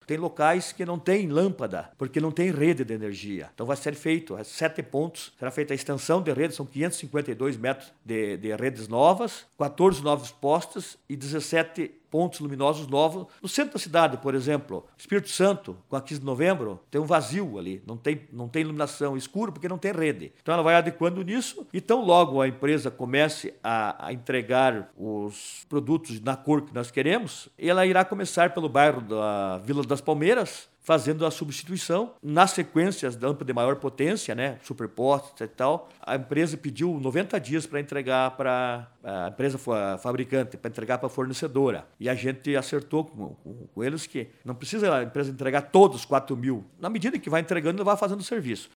Tem locais que não tem lâmpada, porque não tem rede de energia. Então vai ser feito 7 pontos, será feita a extensão de rede, são 552 metros de redes novas, 14 novos postes e 17 pontos luminosos novos. No centro da cidade, por exemplo, Espírito Santo, com a 15 de novembro, tem um vazio ali, não tem iluminação, escuro porque não tem rede. Então ela vai adequando nisso e tão logo a empresa comece a entregar os produtos na cor que nós queremos, ela irá começar pelo bairro da Vila das Palmeiras, fazendo a substituição. Nas sequências da lâmpada de maior potência, né, superpostas e tal, a empresa pediu 90 dias para entregar para a empresa fabricante, para entregar para a fornecedora. E a gente acertou com eles que não precisa a empresa entregar todos os 4 mil. Na medida que vai entregando, ela vai fazendo o serviço.